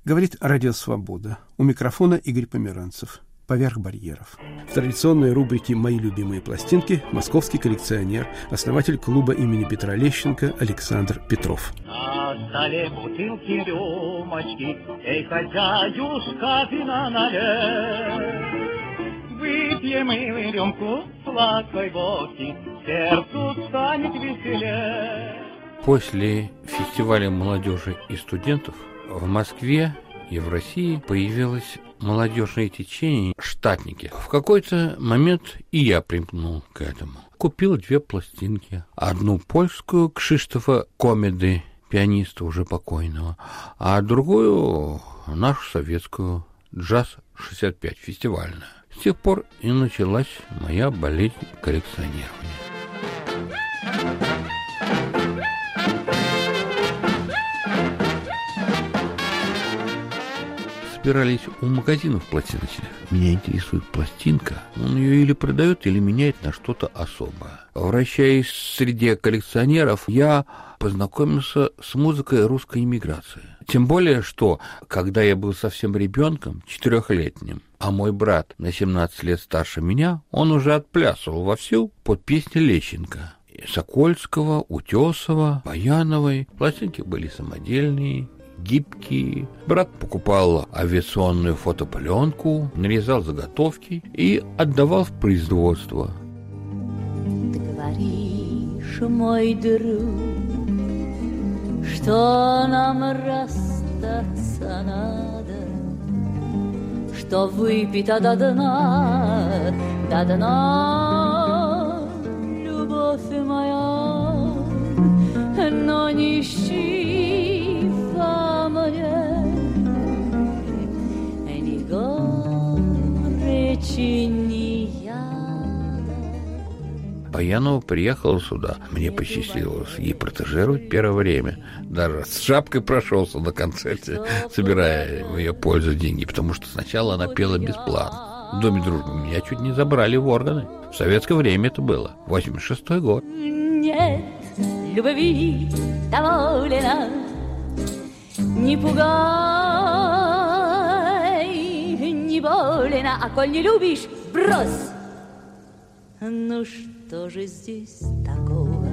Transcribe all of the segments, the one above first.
Говорит Радио Свобода. У микрофона Игорь Померанцев. «Поверх барьеров». В традиционной рубрике «Мои любимые пластинки» московский коллекционер, основатель клуба имени Петра Лещенко Александр Петров. На столе бутылки, рюмочки, эй, хозяюшка, вина налей. Выпьем мы рюмку сладкой водки, сердцу станет веселее. После фестиваля молодежи и студентов в Москве и в России появилось молодежное течение «Штатники». В какой-то момент и я примкнул к этому. Купил 2 пластинки. Одну польскую Кшиштофа Комеды, пианиста уже покойного, а другую нашу советскую «Джаз-65», фестивальную. С тех пор и началась моя болезнь коллекционирования. Собирались у магазинов пластиночных. Меня интересует пластинка. Он ее или продает, или меняет на что-то особое. Вращаясь среди коллекционеров, я познакомился с музыкой русской эмиграции. Тем более, что, когда я был совсем ребенком, 4-летним, а мой брат на 17 лет старше меня, он уже отплясывал вовсю под песни Лещенко. Сокольского, Утесова, Баяновой. Пластинки были самодельные, гибкие. Брат покупал авиационную фотопленку, нарезал заготовки и отдавал в производство. Ты говоришь, мой друг, что нам расстаться надо, что выпито до дна, любовь моя, но не ищи во мне ни горечи, ни яда. Баянова приехала сюда. Мне посчастливилось ей протежировать первое время. Даже с шапкой прошелся на концерте, собирая в ее пользу деньги, потому что сначала она пела бесплатно. В Доме дружбы меня чуть не забрали в органы. В советское время это было. 86-й год. Нет любви довольно, не пугай, не больно, а коль не любишь, брось. Ну что же здесь такого?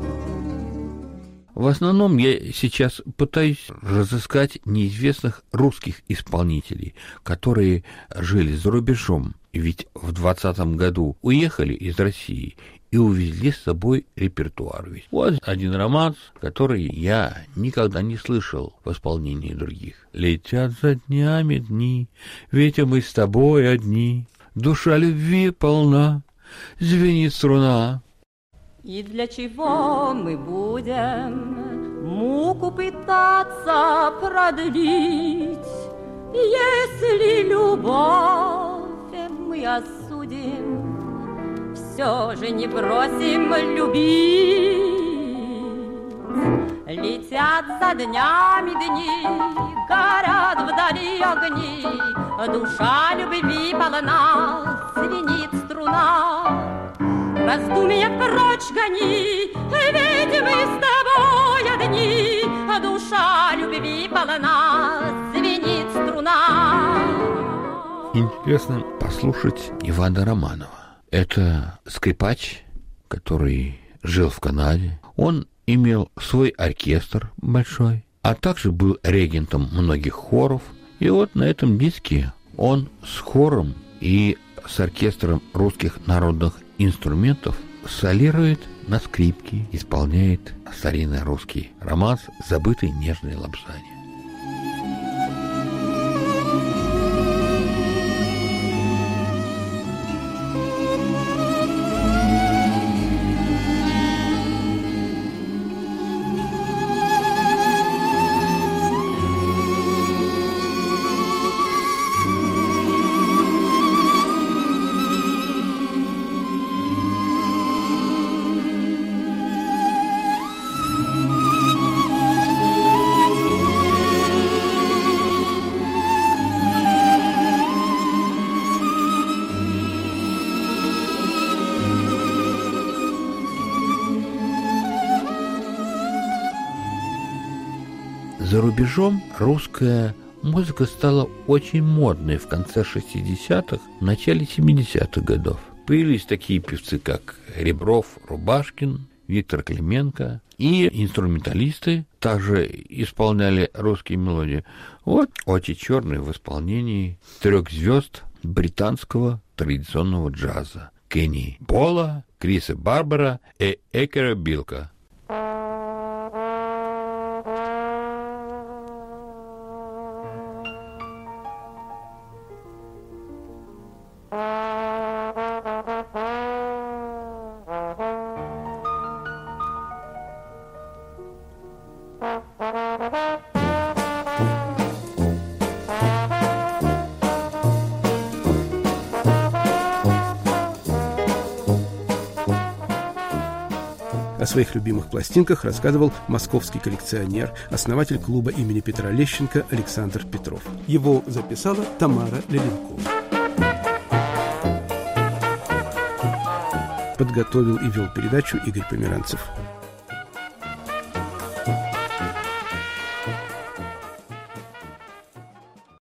В основном я сейчас пытаюсь разыскать неизвестных русских исполнителей, которые жили за рубежом, ведь в 2020 году уехали из России и увезли с собой репертуар. Вот один романс, который я никогда не слышал в исполнении других. «Летят за днями дни, ведь мы с тобой одни, душа любви полна, звенит струна». И для чего мы будем муку пытаться продлить, если любовь мы осудим, все же не бросим любить. Летят за днями дни, горят вдали огни, душа любви полна, звенит струна. Раздумья прочь гони, ведь мы с тобой одни, душа любви полна, звенит струна. Интересно послушать Ивана Романова. Это скрипач, который жил в Канаде. Он имел свой оркестр большой, а также был регентом многих хоров. И вот на этом диске он с хором и с оркестром русских народных инструментов солирует на скрипке, исполняет старинный русский романс «Забытый нежный лапсани». За рубежом русская Музыка стала очень модной в конце 60-х, начале 70-х годов. Появились такие певцы, как Ребров, Рубашкин, Виктор Клименко, и инструменталисты также исполняли русские мелодии. Вот «Очи черные» в исполнении 3 звезд британского традиционного джаза: Кенни Бола, Криса Барбера и Экера Билка. О своих любимых пластинках рассказывал московский коллекционер, основатель клуба имени Петра Лещенко Александр Петров. Его записала Тамара Леленкова. Подготовил и вел передачу Игорь Померанцев.